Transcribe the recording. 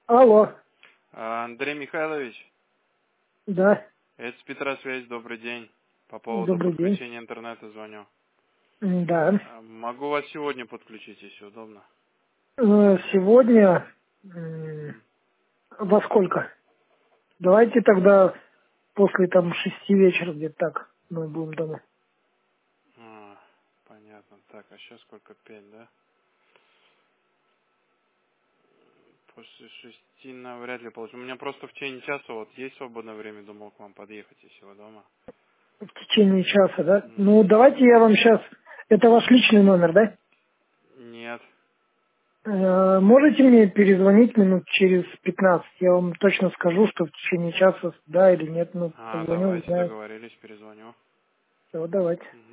Алло, Андрей Михайлович, да, это Петросвязь, добрый день. По поводу добрый день. подключения интернета звоню. Да. Могу вас сегодня подключить, если удобно. Сегодня Мгм. во сколько? Давайте тогда после там 6 вечера где-то так мы будем дома. Понятно. Так, а сейчас сколько? 5, да? После 6 навряд ли получится. У меня просто в течение часа вот есть свободное время, думал к вам подъехать, если вы дома. В течение часа, да? Ну, Мгм. давайте я вам сейчас... Это ваш личный номер, да? Нет. Можете мне перезвонить минут через 15? Я вам точно скажу, что в течение часа, да или нет. Ну, позвоню, Давайте узнаю. договорились, перезвоню. Все, давайте.